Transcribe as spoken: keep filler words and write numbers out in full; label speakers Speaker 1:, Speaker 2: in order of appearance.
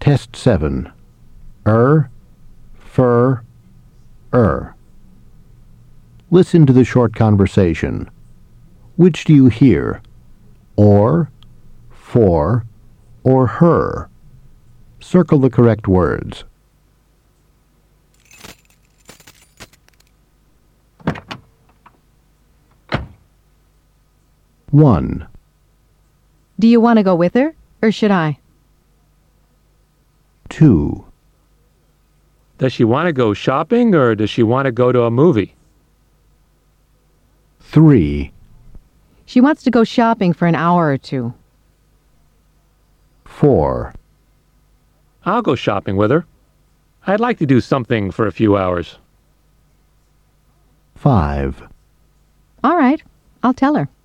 Speaker 1: Test seven. Er, fur, er. Listen to the short conversation. Which do you hear? Or, for, or her? Circle the correct words. One.
Speaker 2: Do you want to go with her, or should I?
Speaker 1: Two.
Speaker 3: Does she want to go shopping or does she want to go to a movie?
Speaker 1: Three.
Speaker 2: She wants to go shopping for an hour or two.
Speaker 1: Four.
Speaker 3: I'll go shopping with her. I'd like to do something for a few hours.
Speaker 1: Five.
Speaker 2: All right, I'll tell her.